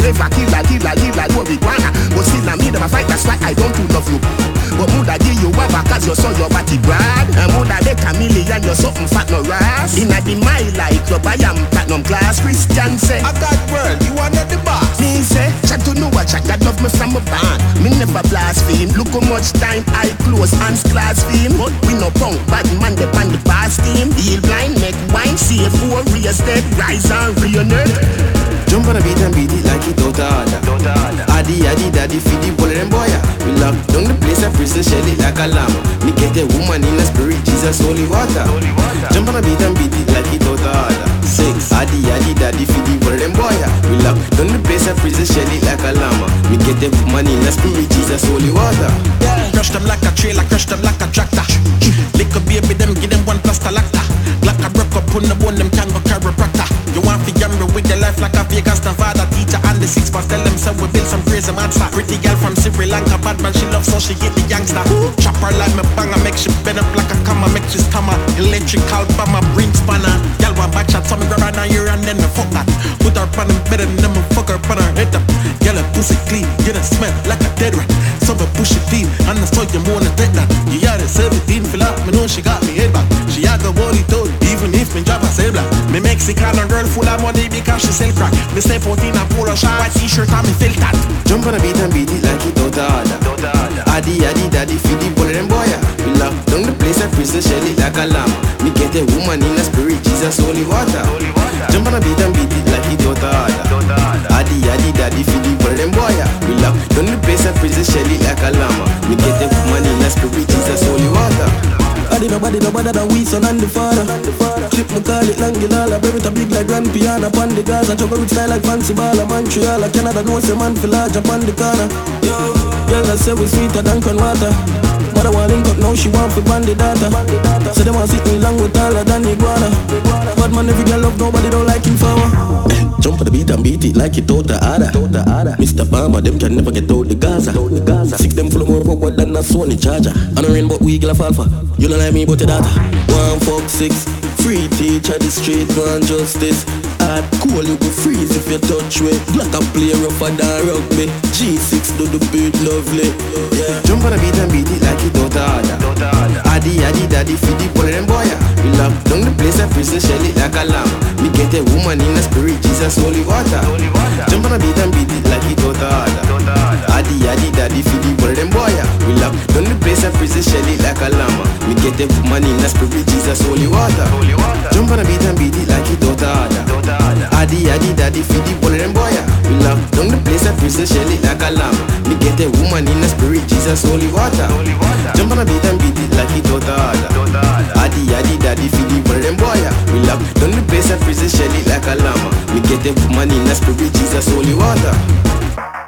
never kill like marijuana. But still I me them a fight, that's why I don't love you. But mood I give you one back as you saw your body brad. And mood I let a million, you're something fat no ras. In a the my like club, I am platinum class. Christian say, I got world, you are not the boss. Me say, chat to know what chat, God love me from a band. Me never blaspheme, look how much time I close hands class fame. But we no punk, bad man depend the past team. Heal blind, make wine, see a four raise dead, rise and reunite. Jump on a beat and beat it like it out of order. Addy, daddy, feed the bullet and boy. We lock down the place and prison shell it like a lamb. Me get a woman in the spirit, Jesus, holy water. Jump on a beat and beat it like it out of order. 6. Addy, daddy, feed the bullet and boy. We lock down the place and prison shell it like a lamb. Me get a woman in the spirit, Jesus, holy water. Crush them like a trailer, crush them like a tractor. Lick a baby, them give them one plaster lacta. Black a broke up on the bone, them can go chiropractor. You want to gamble with your life like a Vegas, the father, teacher, and the 6 past. Tell them so we build some crazy monster. Pretty girl from Sri Lanka, bad man, she loves so she get the youngster. Chop her like me banger, make she bend up like a comma, make she stammer. Electrical bomber, bring spanner. Y'all want back shot, so me grab her down here and then me fuck that. Put her on them better than me fuck her on her head up. Girl, her pussy clean, get her smell like a dead rat. So me push it clean, and I saw you wanna take that. You got it 17, fill up, me know she got me head back. She had the body told, even if me drop a save black. Me Mexican girl full of money because she sell crack. Me stay 14 and polo shirt, white t-shirt and me feel that. Jump on a beat and beat it like it out of order. Addy, daddy, feed the bullet and boy. We lock down the place and prison shell it like a lamb. Me get a woman in the spirit, Jesus, holy water. Jump on a beat and beat it like it out of order. Addy, daddy, feed the bullet and boy. We lock down the place and prison shell it like a lamb. Me get a woman in the spirit, Jesus, holy water. Nobody than we son and the father. Clip me call it Langilala, baby it big like Grand Piano. Upon the Gaza, juggle with style like Fancy Ball, Montreal. Canada knows a man for large upon the corner. Girl, I say we sweeter than con water. Mother want link up now, she want for bandy data. So they want sit me long with taller than iguana. Bad man, every girl love, nobody don't like him for. Jump on the beat and beat it like it out the order. Mr. Farmer, them can never get out the Gaza. 6 them full of more power than a Sony charger. And a rainbow we girl of alpha. You don't like me but your data. 1 fuck 6. Free teacher the street man justice. Hard cool you go freeze if you touch me. Black a play rougher than rugby. G6 do the beat lovely. Yeah. Jump on the beat and beat it like it out of order. Addy, daddy, feed the bullet and boy. We lock down the place and prison shell it like a lamb. Me get a woman in the spirit, Jesus, holy water. Jump on the beat and beat it like it out of order. Addy, daddy, feed the bullet and boy. We lock down the place and prison shell it like a lamb. Me get a woman in the spirit, Jesus, holy water. Jump on the beat and beat it like it out of order. Addy, daddy, feed the bullet and boy. We lock down the place and prison shell it like a lamb. Me get a woman in the spirit, Jesus, holy water. Jump on the beat and beat it like it out of order. Addy, daddy, feed the bullet and boy. We lock down the place and prison shell it like a lamb. Me get a woman in the spirit, Jesus, holy water.